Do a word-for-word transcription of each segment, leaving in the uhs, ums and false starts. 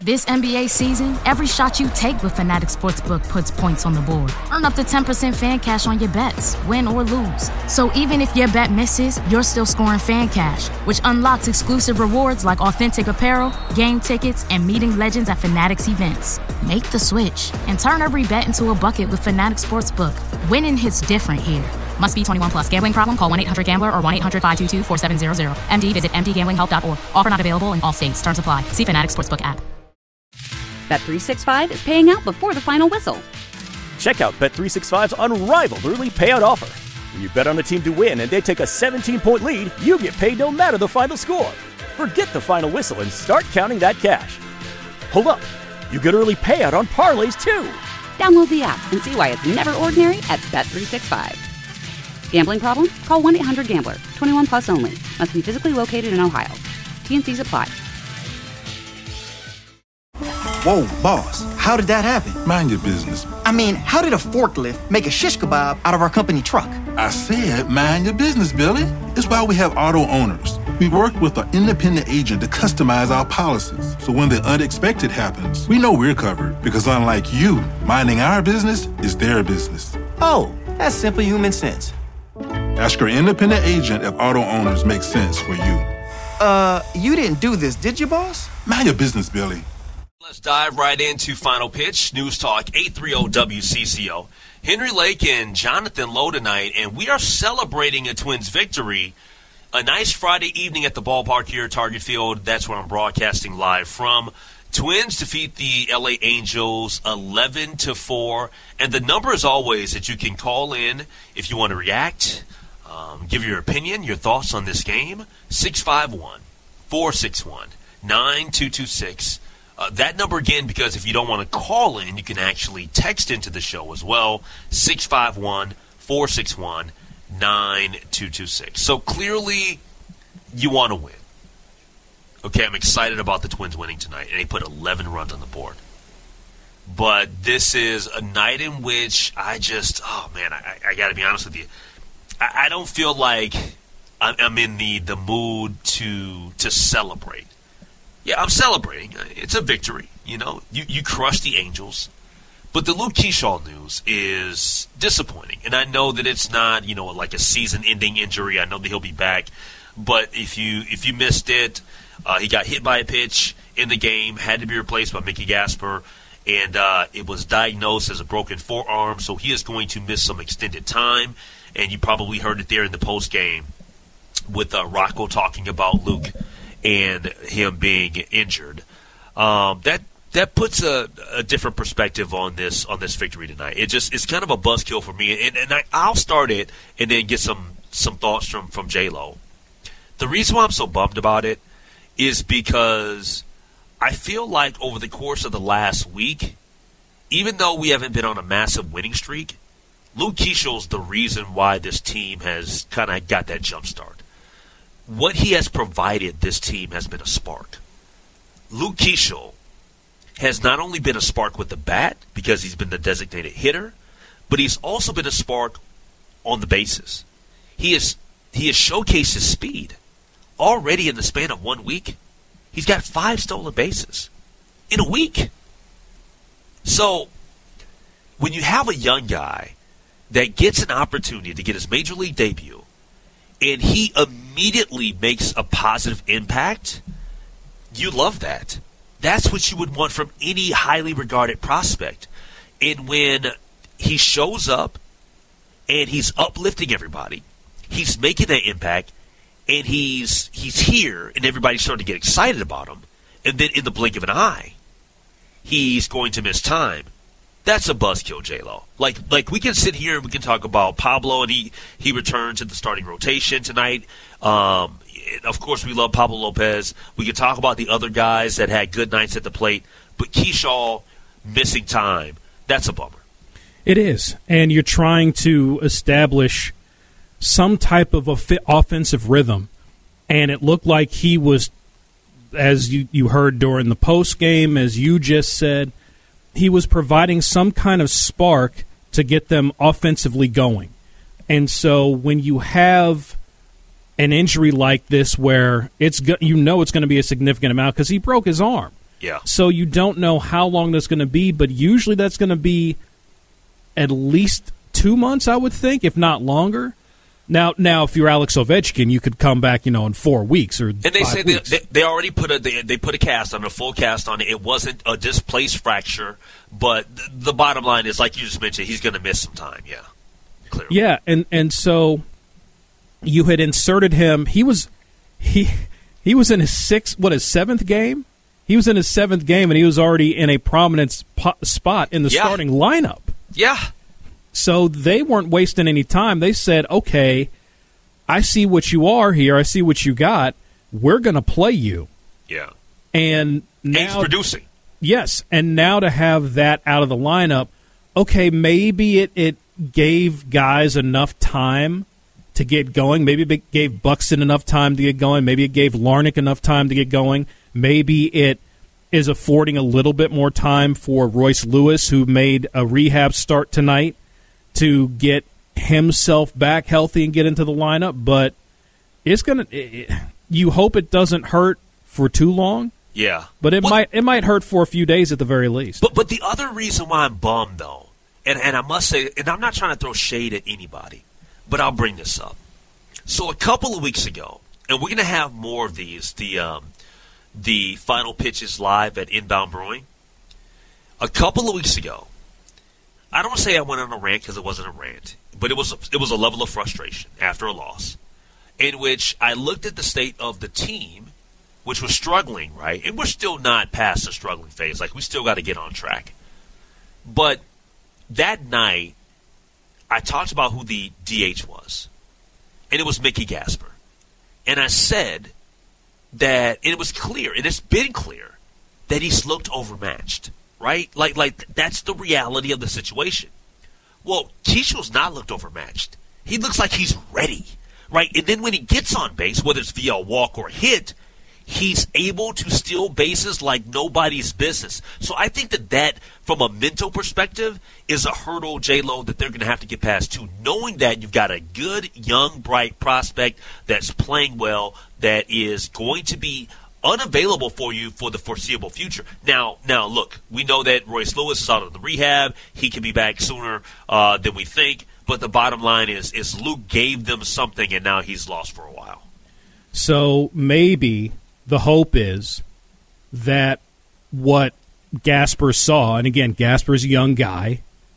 This N B A season, every shot you take with Fanatic Sportsbook puts points on the board. Earn up to ten percent fan cash on your bets, win or lose. So even if your bet misses, you're still scoring fan cash, which unlocks exclusive rewards like authentic apparel, game tickets, and meeting legends at Fanatic's events. Make the switch and turn every bet into a bucket with Fanatic Sportsbook. Winning hits different here. Must be twenty-one plus. Gambling problem? Call one eight hundred gambler or one eight hundred five two two four seven zero zero. M D visit m d gambling help dot org. Offer not available in all states. Terms apply. See Fanatic Sportsbook app. Bet three sixty-five is paying out before the final whistle. Check out Bet three sixty-five's unrivaled early payout offer. When you bet on a team to win and they take a seventeen-point lead, you get paid no matter the final score. Forget the final whistle and start counting that cash. Hold up. You get early payout on parlays, too. Download the app and see why it's never ordinary at Bet three sixty-five. Gambling problem? Call one eight hundred gambler. twenty-one plus only. Must be physically located in Ohio. T and Cs apply. Whoa, boss, how did that happen? Mind your business. I mean, how did a forklift make a shish kebab out of our company truck? I said mind your business, Billy. It's why we have auto owners. We work with an independent agent to customize our policies. So when the unexpected happens, we know we're covered. Because unlike you, minding our business is their business. Oh, that's simple human sense. Ask your independent agent if auto owners make sense for you. Uh, you didn't do this, did you, boss? Mind your business, Billy. Let's dive right into Final Pitch, News Talk eight thirty W C C O. Henry Lake and Jonathan Lowe tonight, and we are celebrating a Twins victory. A nice Friday evening at the ballpark here at Target Field. That's where I'm broadcasting live from. Twins defeat the L A Angels eleven to four. And the number is always that you can call in if you want to react, um, give your opinion, your thoughts on this game. six five one, four six one, nine two two six. Uh, that number again, because if you don't want to call in, you can actually text into the show as well, six five one, four six one, nine two two six. So clearly you want to win. Okay, I'm excited about the Twins winning tonight, and they put eleven runs on the board. But this is a night in which I just, oh man, I, I got to be honest with you. I, I don't feel like I'm, I'm in the, the mood to to celebrate. Yeah, I'm celebrating. It's a victory. You know, you, you crushed the Angels. But the Luke Kershaw news is disappointing. And I know that it's not, you know, like a season-ending injury. I know that he'll be back. But if you if you missed it, uh, he got hit by a pitch in the game, had to be replaced by Mickey Gasper, and uh, it was diagnosed as a broken forearm. So he is going to miss some extended time. And you probably heard it there in the postgame with uh, Rocco talking about Luke and him being injured. Um, that that puts a, a different perspective on this on this victory tonight. It just it's kind of a buzzkill for me, and, and I, I'll start it and then get some some thoughts from from J-Lo. The reason why I'm so bummed about it is because I feel like over the course of the last week, even though we haven't been on a massive winning streak, Luke Keshaw's the reason why this team has kind of got that jump start. What he has provided this team has been a spark. Luke Kershaw has not only been a spark with the bat because he's been the designated hitter, but he's also been a spark on the bases. He has he has showcased his speed. Already in the span of one week, he's got five stolen bases in a week. So when you have a young guy that gets an opportunity to get his major league debut, and he immediately makes a positive impact, you love that. That's what you would want from any highly regarded prospect. And when he shows up and he's uplifting everybody, he's making that impact, and he's he's here, and everybody's starting to get excited about him, and then in the blink of an eye, he's going to miss time. That's a buzzkill, J-Lo. Like, like we can sit here and we can talk about Pablo, and he, he returns to the starting rotation tonight. Um, of course, we love Pablo Lopez. We can talk about the other guys that had good nights at the plate. But Kershaw missing time, that's a bummer. It is. And you're trying to establish some type of offensive rhythm. And it looked like he was, as you, you heard during the post game, as you just said, he was providing some kind of spark to get them offensively going. And so when you have an injury like this where it's go- you know it's going to be a significant amount because he broke his arm. Yeah. So you don't know how long that's going to be, but usually that's going to be at least two months, I would think, if not longer. Now, now, if you're Alex Ovechkin, you could come back, you know, in four weeks or and they five say they, weeks. they, they already put a they, they put a cast on a full cast on it. It wasn't a displaced fracture, but the, the bottom line is, like you just mentioned, he's going to miss some time. Yeah, clearly. Yeah, and and so you had inserted him. He was he he was in his sixth, what his seventh game. He was in his seventh game, and he was already in a prominent sp- spot in the yeah. starting lineup. Yeah. So they weren't wasting any time. They said, okay, I see what you are here. I see what you got. We're going to play you. Yeah. And now, and he's producing. Yes. And now to have that out of the lineup, okay, maybe it, it gave guys enough time to get going. Maybe it gave Buxton enough time to get going. Maybe it gave Larnach enough time to get going. Maybe it is affording a little bit more time for Royce Lewis, who made a rehab start tonight, to get himself back healthy and get into the lineup. But it's gonna. It, you hope it doesn't hurt for too long. Yeah, but it well, might. It might hurt for a few days at the very least. But but the other reason why I'm bummed though, and and I must say, and I'm not trying to throw shade at anybody, but I'll bring this up. So a couple of weeks ago, and we're gonna have more of these. The um, the final pitches live at Inbound Brewing. A couple of weeks ago. I don't say I went on a rant because it wasn't a rant, but it was a, it was a level of frustration after a loss, in which I looked at the state of the team, which was struggling, right? And we're still not past the struggling phase. Like, we still got to get on track. But that night, I talked about who the D H was, and it was Mickey Gasper. And I said that, and it was clear, and it's been clear, that he's looked overmatched. Right? Like, like that's the reality of the situation. Well, Keisho's not looked overmatched. He looks like he's ready, right? And then when he gets on base, whether it's via a walk or a hit, he's able to steal bases like nobody's business. So I think that that, from a mental perspective, is a hurdle, J-Lo, that they're going to have to get past too. Knowing that you've got a good, young, bright prospect that's playing well, that is going to be unavailable for you for the foreseeable future. Now, now, look, we know that Royce Lewis is out of the rehab. He can be back sooner uh, than we think. But the bottom line is, is Luke gave them something, and now he's lost for a while. So maybe the hope is that what Gasper saw, and again, Gasper's a young guy,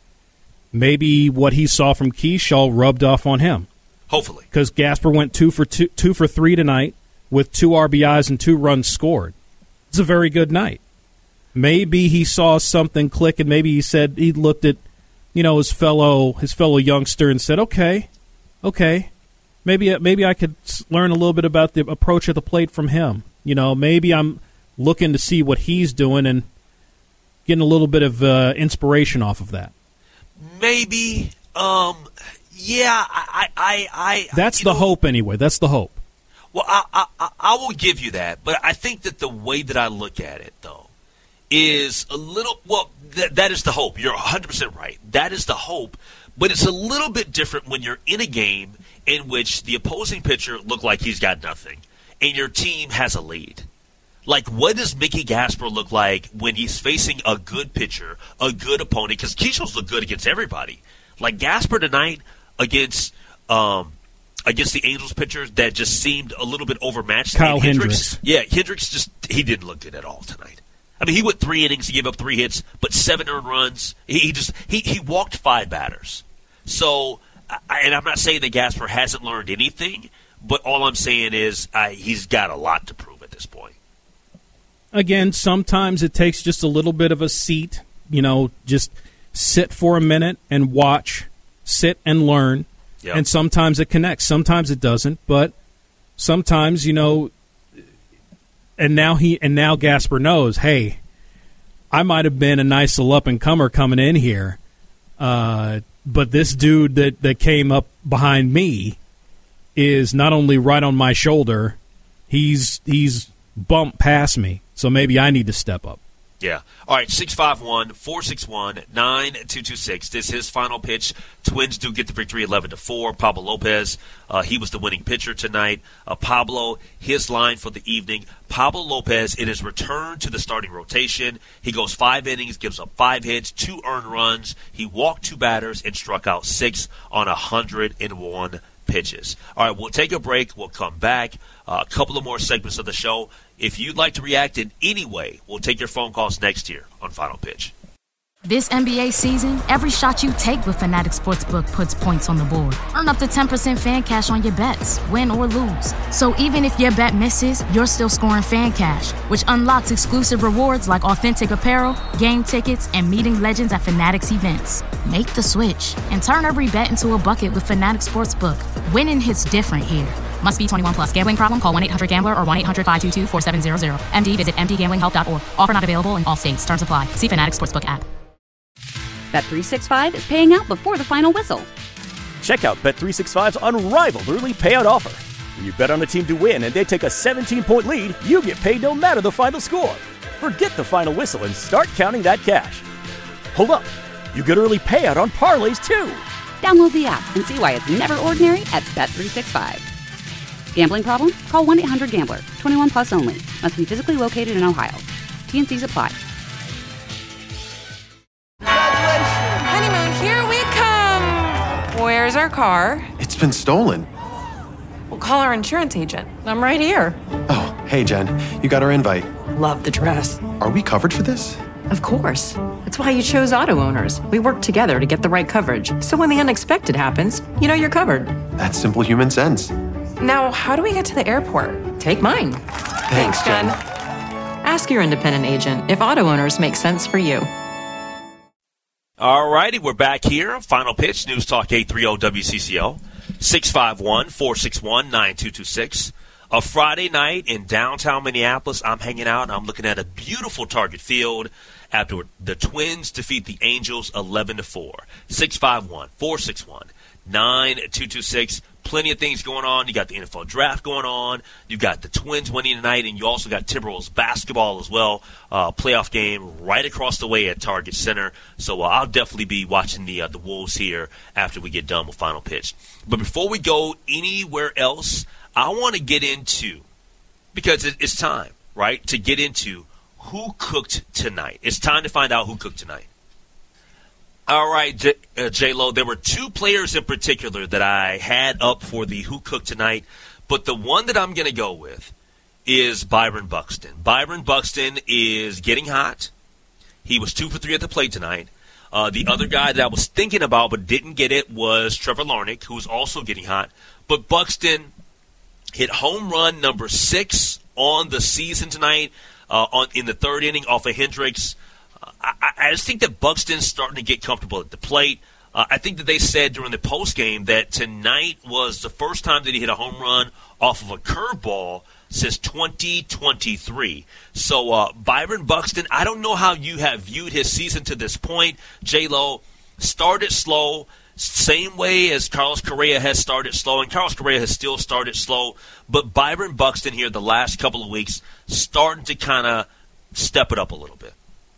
maybe what he saw from Keishaw rubbed off on him. Hopefully. Because Gasper went two for two, two for three tonight, with two R B Is and two runs scored. It's a very good night. Maybe he saw something click, and maybe he said he looked at, you know, his fellow his fellow youngster and said, "Okay, okay, maybe maybe I could learn a little bit about the approach at the plate from him. You know, maybe I'm looking to see what he's doing and getting a little bit of uh, inspiration off of that." Maybe, um, yeah, I, I, I. That's the know, hope, anyway. That's the hope. Well, I, I I will give you that, but I think that the way that I look at it, though, is a little, well, th- that is the hope. You're one hundred percent right. That is the hope, but it's a little bit different when you're in a game in which the opposing pitcher look like he's got nothing, and your team has a lead. Like, what does Mickey Gasper look like when he's facing a good pitcher, a good opponent? Because Keisho's look good against everybody. Like, Gasper tonight against um, – against the Angels pitchers that just seemed a little bit overmatched. Kyle Hendricks, Hendricks. Yeah, Hendricks just, he didn't look good at all tonight. I mean, he went three innings, he gave up three hits, but seven earned runs. He, he just, he, he walked five batters. So, I, and I'm not saying that Gasper hasn't learned anything, but all I'm saying is I, he's got a lot to prove at this point. Again, sometimes it takes just a little bit of a seat, you know, just sit for a minute and watch, sit and learn. Yep. And sometimes it connects, sometimes it doesn't, but sometimes, you know, and now he and now Gasper knows, hey, I might have been a nice little up-and-comer coming in here, uh, but this dude that, that came up behind me is not only right on my shoulder, he's he's bumped past me, so maybe I need to step up. Yeah. All right, six five one, four six one, nine two two six. This is his final pitch. Twins do get the victory eleven to four. Pablo Lopez, uh, he was the winning pitcher tonight. Uh, Pablo, his line for the evening. Pablo Lopez, in his return to the starting rotation, he goes five innings, gives up five hits, two earned runs. He walked two batters and struck out six on one hundred one pitches. All right, we'll take a break. We'll come back. Uh, a couple of more segments of the show. If you'd like to react in any way, we'll take your phone calls next year on Final Pitch. This N B A season, every shot you take with Fanatic Sportsbook puts points on the board. Earn up to ten percent fan cash on your bets, win or lose. So even if your bet misses, you're still scoring fan cash, which unlocks exclusive rewards like authentic apparel, game tickets, and meeting legends at Fanatic's events. Make the switch and turn every bet into a bucket with Fanatic Sportsbook. Winning hits different here. Must be twenty-one plus. Gambling problem? Call one eight hundred gambler or one eight hundred five two two four seven zero zero. M D visit m d gambling help dot org. Offer not available in all states. Terms apply. See Fanatic Sportsbook app. Bet three sixty-five is paying out before the final whistle. Check out Bet three sixty-five's unrivaled early payout offer. When you bet on a team to win and they take a seventeen-point lead, you get paid no matter the final score. Forget the final whistle and start counting that cash. Hold up. You get early payout on parlays, too. Download the app and see why it's never ordinary at Bet three sixty-five. Gambling problem? Call one eight hundred gambler. twenty-one plus only. Must be physically located in Ohio. T N Cs apply. Honeymoon, here we come. Where's our car? It's been stolen. We'll call our insurance agent. I'm right here. Oh, hey, Jen. You got our invite. Love the dress. Are we covered for this? Of course. That's why you chose Auto Owners. We work together to get the right coverage. So when the unexpected happens, you know you're covered. That's simple human sense. Now, how do we get to the airport? Take mine. Thanks, Jen. Ask your independent agent if Auto Owners make sense for you. All righty, we're back here. Final Pitch, News Talk eight thirty W C C O, six five one, four six one, nine two two six. A Friday night in downtown Minneapolis, I'm hanging out, and I'm looking at a beautiful Target Field after the Twins defeat the Angels eleven to four. six five one, four six one, nine two two six. Plenty of things going on. You got the N F L draft going on. You got the Twins winning tonight, and you also got Timberwolves basketball as well. Uh, playoff game right across the way at Target Center. So uh, I'll definitely be watching the uh, the Wolves here after we get done with Final Pitch. But before we go anywhere else, I want to get into, because it, it's time, right, to get into who cooked tonight. It's time to find out who cooked tonight. All right, J- uh, J-Lo, there were two players in particular that I had up for the Who Cooked Tonight, but the one that I'm going to go with is Byron Buxton. Byron Buxton is getting hot. He was two for three at the plate tonight. Uh, the other guy that I was thinking about but didn't get it was Trevor Larnach, who was also getting hot. But Buxton hit home run number six on the season tonight uh, on in the third inning off of Hendricks. I, I just think that Buxton's starting to get comfortable at the plate. Uh, I think that they said during the postgame that tonight was the first time that he hit a home run off of a curveball since twenty twenty-three. So uh, Byron Buxton, I don't know how you have viewed his season to this point. J-Lo started slow, same way as Carlos Correa has started slow, and Carlos Correa has still started slow. But Byron Buxton here the last couple of weeks starting to kind of step it up a little bit.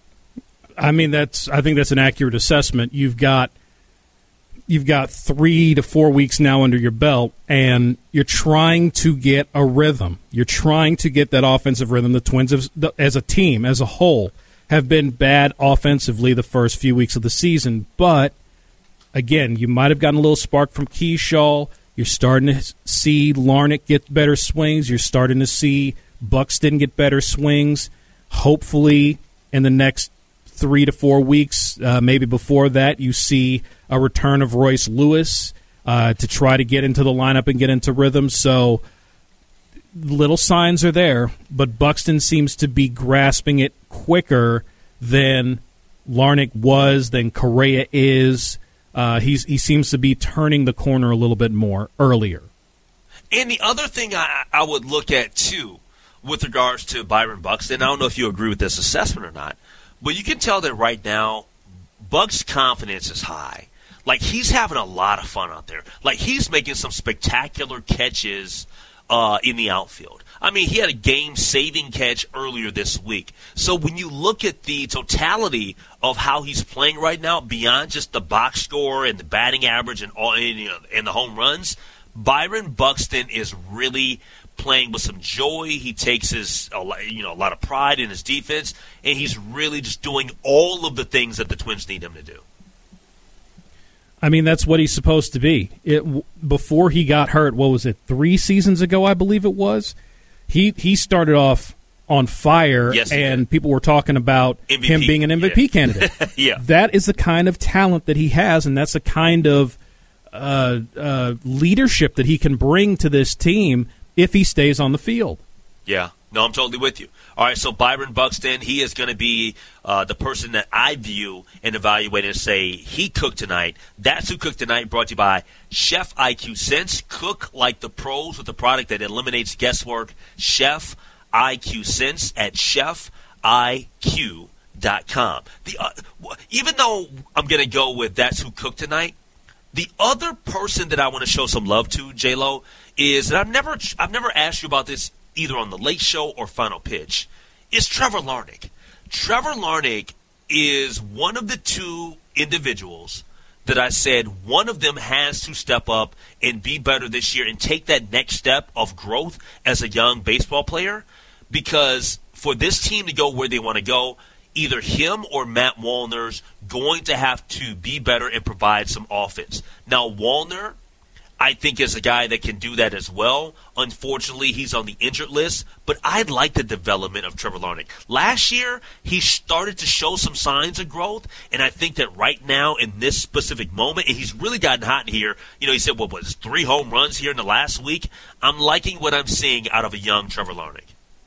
I mean, that's. I think that's an accurate assessment. You've got, you've got three to four weeks now under your belt, and you're trying to get a rhythm. You're trying to get that offensive rhythm. The Twins, have, as a team, as a whole, have been bad offensively the first few weeks of the season. But again, you might have gotten a little spark from Keyshaw. You're starting to see Larnach get better swings. You're starting to see Buxton get better swings. Hopefully, in the next three to four weeks, uh, maybe before that, you see a return of Royce Lewis uh, to try to get into the lineup and get into rhythm. So little signs are there, but Buxton seems to be grasping it quicker than Larnach was, than Correa is. Uh, he's he seems to be turning the corner a little bit more earlier. And the other thing I, I would look at, too, with regards to Byron Buxton, I don't know if you agree with this assessment or not, but you can tell that right now, Buck's confidence is high. Like, he's having a lot of fun out there. Like, he's making some spectacular catches uh, in the outfield. I mean, he had a game-saving catch earlier this week. So when you look at the totality of how he's playing right now, beyond just the box score and the batting average and all, and, you know, and the home runs, Byron Buxton is really playing with some joy. He takes his, you know, a lot of pride in his defense, and he's really just doing all of the things that the Twins need him to do. I mean, that's what he's supposed to be. It, before he got hurt, what was it, three seasons ago, I believe it was? He he started off on fire, yes, and did. people were talking about M V P. him being an M V P yeah. candidate. yeah. That is the kind of talent that he has, and that's the kind of uh, uh, leadership that he can bring to this team if he stays on the field. Yeah. No, I'm totally with you. All right, so Byron Buxton, he is going to be uh, the person that I view and evaluate and say he cooked tonight. That's Who Cooked Tonight, brought to you by Chef I Q Sense. Cook like the pros with a product that eliminates guesswork. Chef I Q Sense at chef I Q dot com. The, uh, even though I'm going to go with That's Who Cooked Tonight, the other person that I want to show some love to, J-Lo, is, and I've never, I've never asked you about this either on the Late Show or Final Pitch, is Trevor Larnach. Trevor Larnach is one of the two individuals that I said one of them has to step up and be better this year and take that next step of growth as a young baseball player, because for this team to go where they want to go, either him or Matt Wallner's going to have to be better and provide some offense. Now, Wallner, I think, is a guy that can do that as well. Unfortunately, he's on the injured list, but I like the development of Trevor Larnach. Last year, he started to show some signs of growth, and I think that right now in this specific moment, and he's really gotten hot in here. You know, he said, what was it, three home runs here in the last week? I'm liking what I'm seeing out of a young Trevor Larnach.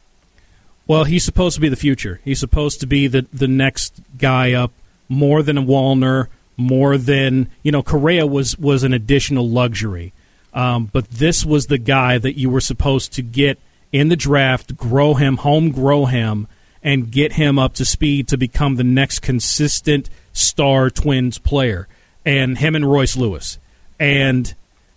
Well, he's supposed to be the future. He's supposed to be the, the next guy up, more than a Wallner, more than, you know, Correa was, was an additional luxury. Um, but this was the guy that you were supposed to get in the draft, grow him, home grow him, and get him up to speed to become the next consistent star Twins player. And him and Royce Lewis. And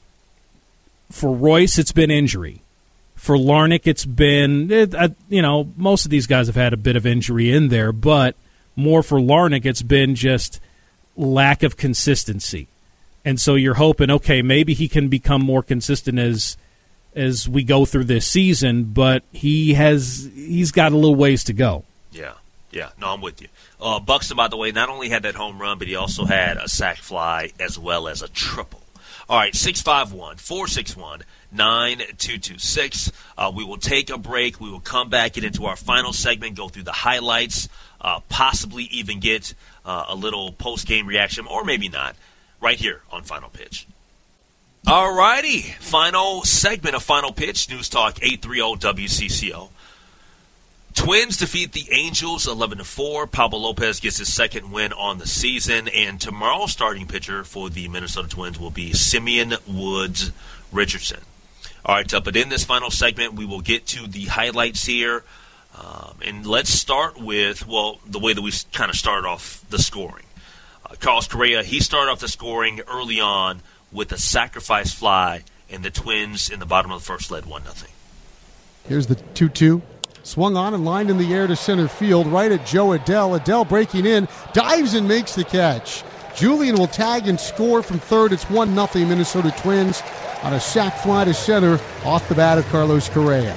for Royce, it's been injury. For Larnach, it's been, it, uh, you know, most of these guys have had a bit of injury in there, but more for Larnach, it's been just lack of consistency. And so you're hoping, okay, maybe he can become more consistent as as we go through this season, but he has he's got a little ways to go. Yeah, yeah, no, I'm with you. Uh, Buxton, by the way, not only had that home run, but he also had a sac fly as well as a triple. All right, six five one, four six one, nine two two six. Uh, we will take a break. We will come back, get into our final segment, go through the highlights, uh, possibly even get uh, a little post-game reaction, or maybe not, right here on Final Pitch. All righty, final segment of Final Pitch, News Talk eight thirty W C C O. Twins defeat the Angels eleven to four. Pablo Lopez gets his second win on the season, and tomorrow's starting pitcher for the Minnesota Twins will be Simeon Woods Richardson. All right, uh, but in this final segment, we will get to the highlights here, um, and let's start with, well, the way that we kind of started off the scoring. Uh, Carlos Correa, he started off the scoring early on with a sacrifice fly, and the Twins in the bottom of the first led one nothing. Here's the two two. Swung on and lined in the air to center field, right at Joe Adell. Adell breaking in, dives and makes the catch. Julian will tag and score from third. It's one nothing Minnesota Twins on a sac fly to center off the bat of Carlos Correa.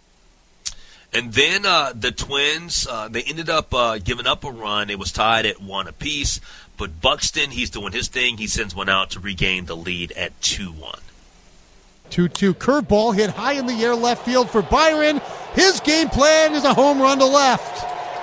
And then uh, the Twins, uh, they ended up uh, giving up a run. It was tied at one apiece. But Buxton, he's doing his thing. He sends one out to regain the lead at two one. two two. Curveball hit high in the air left field for Byron. His game plan is a home run to left.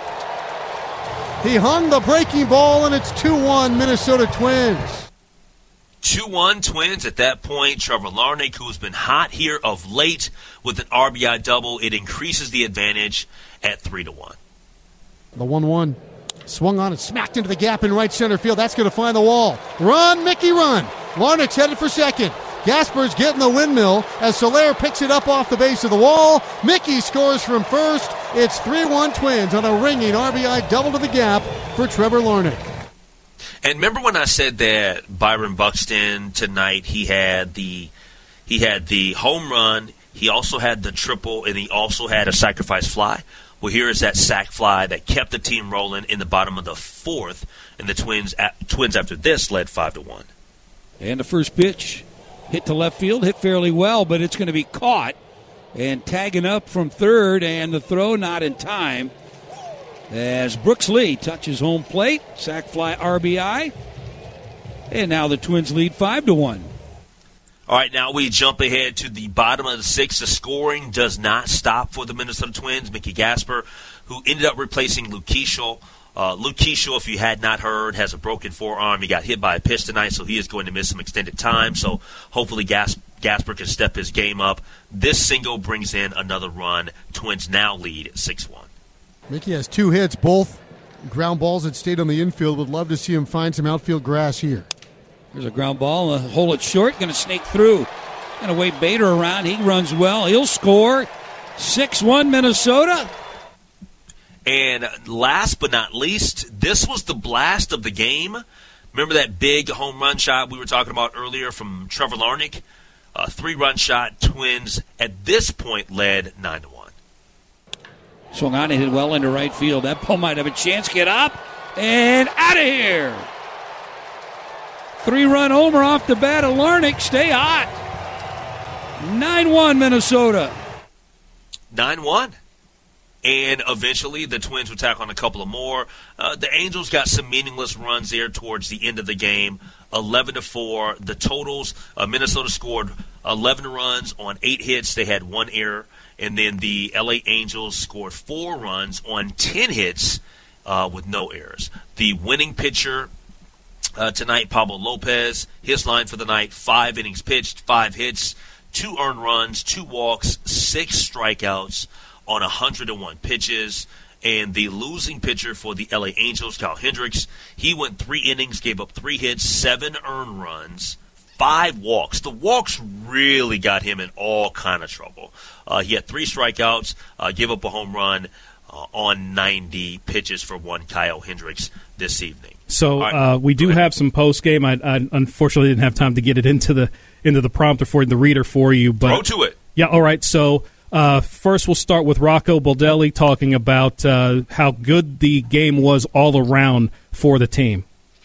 He hung the breaking ball, and it's two one Minnesota Twins. two one Twins at that point. Trevor Larnach, who's been hot here of late with an R B I double, it increases the advantage at three to one. The one one. Swung on and smacked into the gap in right center field. That's going to find the wall. Run, Mickey, run. Larnach's headed for second. Gasper's getting the windmill as Soler picks it up off the base of the wall. Mickey scores from first. It's three one Twins on a ringing R B I double to the gap for Trevor Larnach. And remember when I said that Byron Buxton tonight, he had the he had the home run, He also had the triple, and he also had a sacrifice fly. Well, here is that sac fly that kept the team rolling in the bottom of the fourth, and the Twins, Twins after this led five to one. And the first pitch hit to left field, hit fairly well, but it's going to be caught and tagging up from third, and the throw not in time as Brooks Lee touches home plate, sac fly R B I, and now the Twins lead five to one. All right, now we jump ahead to the bottom of the sixth. The scoring does not stop for the Minnesota Twins. Mickey Gasper, who ended up replacing Luke Keeschel. Uh, Luke Keeschel, if you had not heard, has a broken forearm. He got hit by a pitch tonight, so he is going to miss some extended time. So hopefully Gas- Gasper can step his game up. This single brings in another run. Twins now lead six one. Mickey has two hits, both ground balls that stayed on the infield. Would love to see him find some outfield grass here. There's a ground ball, a hole it short, going to snake through. Going to wait Bader around. He runs well. He'll score. six one Minnesota. And last but not least, this was the blast of the game. Remember that big home run shot we were talking about earlier from Trevor Larnach? A three-run shot. Twins at this point led nine to one. Swung on and hit well into right field. That ball might have a chance. Get up and out of here. Three-run homer off the bat of Larnach. Stay hot. nine one Minnesota. nine one. And eventually the Twins would tack on a couple of more. Uh, the Angels got some meaningless runs there towards the end of the game. eleven to four. The totals, uh, Minnesota scored eleven runs on eight hits. They had one error. And then the L A Angels scored four runs on ten hits uh, with no errors. The winning pitcher Uh, tonight, Pablo Lopez, his line for the night, five innings pitched, five hits, two earned runs, two walks, six strikeouts on one hundred one pitches. And the losing pitcher for the L A Angels, Kyle Hendricks, he went three innings, gave up three hits, seven earned runs, five walks. The walks really got him in all kind of trouble. Uh, he had three strikeouts, uh, gave up a home run uh, on ninety pitches for one Kyle Hendricks this evening. So right. uh, we do have some post game. I, I unfortunately didn't have time to get it into the into the prompter for the reader for you. But Throw to it. Yeah. All right. So uh, first, we'll start with Rocco Baldelli talking about uh, how good the game was all around for the team.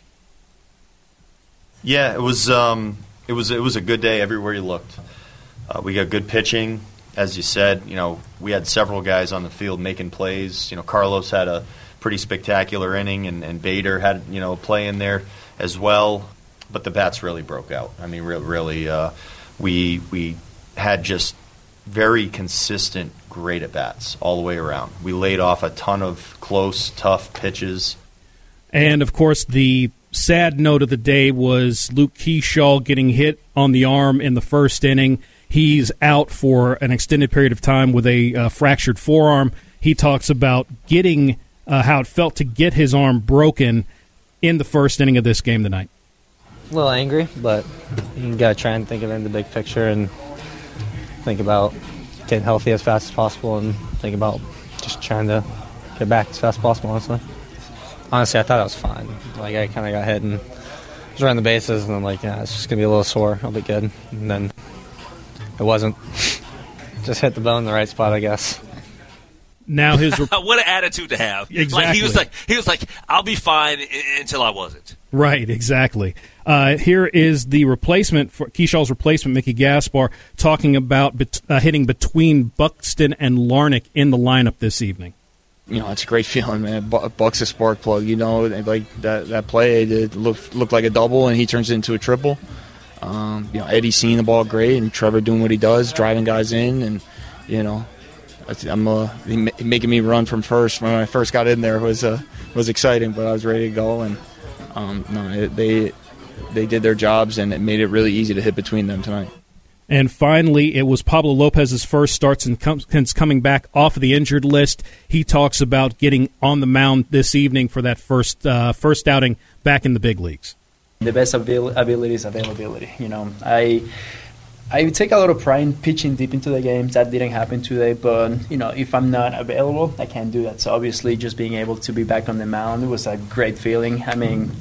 Yeah, it was. Um, it was. It was a good day everywhere you looked. Uh, we got good pitching, as you said. You know, we had several guys on the field making plays. You know, Carlos had a pretty spectacular inning, and, and Bader had, you know, a play in there as well. But the bats really broke out. I mean, re- really, uh, we we had just very consistent, great at-bats all the way around. We laid off a ton of close, tough pitches. And, of course, the sad note of the day was Luke Keeschel getting hit on the arm in the first inning. He's out for an extended period of time with a uh, fractured forearm. He talks about getting uh, how it felt to get his arm broken in the first inning of this game tonight. A little angry, but you got to try and think of it in the big picture and think about getting healthy as fast as possible and think about just trying to get back as fast as possible, honestly. Honestly, I thought I was fine. Like, I kind of got hit and was running the bases, and I'm like, yeah, it's just going to be a little sore. I'll be good. And then it wasn't. Just hit the bone in the right spot, I guess. Now his re- what an attitude to have. Exactly. Like he was like he was like I'll be fine I- until I wasn't. Right, exactly. Uh, here is the replacement for Keeschel's replacement, Mickey Gaspar, talking about bet- uh, hitting between Buxton and Larnach in the lineup this evening. You know, it's a great feeling, man. Buck's a spark plug. You know, like that that play it looked looked like a double, and he turns it into a triple. Um, you know, Eddie's seeing the ball great, and Trevor doing what he does, driving guys in, and you know. I'm uh, making me run from first when I first got in there was uh, was exciting, but I was ready to go, and um, no, it, they they did their jobs, and it made it really easy to hit between them tonight. And finally, it was Pablo Lopez's first starts and com- since coming back off of the injured list. He talks about getting on the mound this evening for that first uh, first outing back in the big leagues. The best abil- ability is availability. You know, I. I take a lot of pride in pitching deep into the game. That didn't happen today, but you know, if I'm not available, I can't do that. So obviously, just being able to be back on the mound was a great feeling. I mean,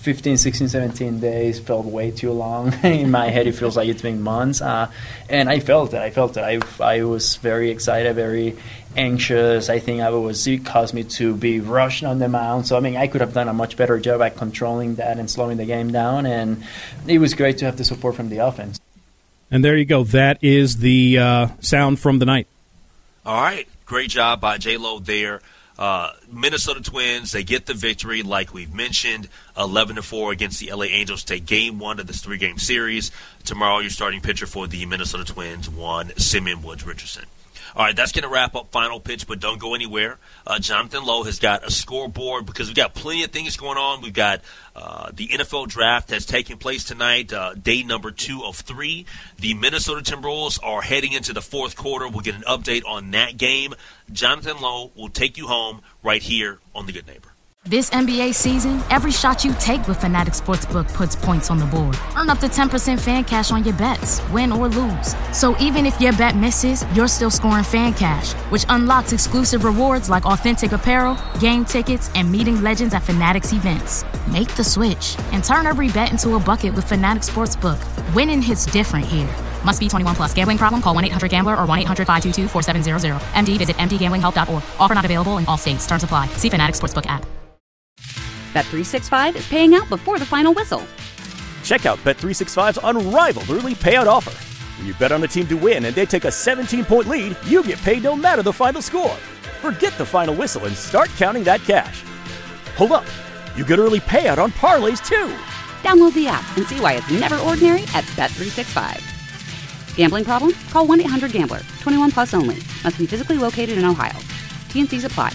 fifteen, sixteen, seventeen days felt way too long. In my head, it feels like it's been months. Uh, and I felt it. I felt it. I, I was very excited, very anxious. I think I was, it caused me to be rushed on the mound. So, I mean, I could have done a much better job at controlling that and slowing the game down. And it was great to have the support from the offense. And there you go. That is the uh, sound from the night. All right. Great job by J-Lo there. Uh, Minnesota Twins, they get the victory, like we've mentioned, eleven to four against the L A Angels. Take game one of this three-game series. Tomorrow, your starting pitcher for the Minnesota Twins, one Simeon Woods Richardson. All right, that's going to wrap up Final Pitch, but don't go anywhere. Uh, Jonathan Lowe has got a scoreboard because we've got plenty of things going on. We've got uh, the N F L Draft that's taking place tonight, uh, day number two of three. The Minnesota Timberwolves are heading into the fourth quarter. We'll get an update on that game. Jonathan Lowe will take you home right here on The Good Neighbor. This N B A season, every shot you take with Fanatic Sportsbook puts points on the board. Earn up to ten percent fan cash on your bets, win or lose. So even if your bet misses, you're still scoring fan cash, which unlocks exclusive rewards like authentic apparel, game tickets, and meeting legends at Fanatic's events. Make the switch and turn every bet into a bucket with Fanatic Sportsbook. Winning hits different here. Must be twenty-one plus. Gambling problem? Call one eight hundred gambler or one eight hundred five two two four seven zero zero. M D visit m d gambling help dot org. Offer not available in all states. Terms apply. See Fanatic Sportsbook app. Bet three sixty-five is paying out before the final whistle. Check out Bet three sixty-five's unrivaled early payout offer. When you bet on a team to win and they take a seventeen-point lead, you get paid no matter the final score. Forget the final whistle and start counting that cash. Hold up. You get early payout on parlays, too. Download the app and see why it's never ordinary at Bet three sixty-five. Gambling problem? Call one eight hundred gambler. twenty-one plus only. Must be physically located in Ohio. T N Cs apply.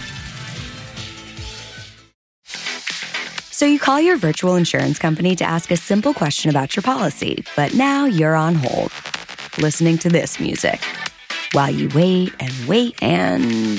So you call your virtual insurance company to ask a simple question about your policy, but now you're on hold, listening to this music, while you wait and wait and...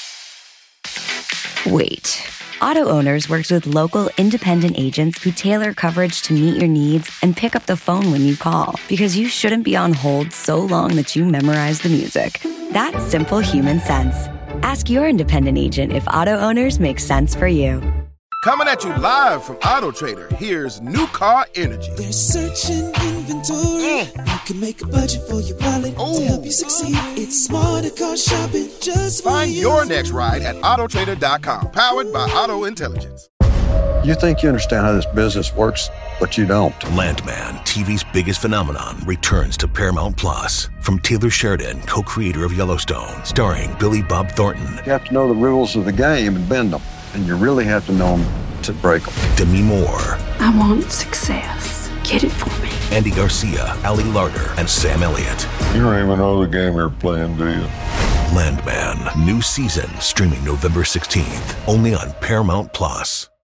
wait. Auto Owners works with local independent agents who tailor coverage to meet your needs and pick up the phone when you call, because you shouldn't be on hold so long that you memorize the music. That's simple human sense. Ask your independent agent if Auto Owners makes sense for you. Coming at you live from Auto Trader, here's New Car Energy. They're searching inventory. Mm. You can make a budget for your wallet Ooh. To help you succeed. It's smarter car shopping just for Find you. your next ride at auto trader dot com. Powered by Auto Intelligence. You think you understand how this business works, but you don't. Landman, T V's biggest phenomenon, returns to Paramount Plus. From Taylor Sheridan, co-creator of Yellowstone, starring Billy Bob Thornton. You have to know the rules of the game and bend them. And you really have to know them to break them. Demi Moore. I want success. Get it for me. Andy Garcia, Ali Larter, and Sam Elliott. You don't even know the game you're playing, do you? Landman. New season streaming November sixteenth. Only on Paramount Plus.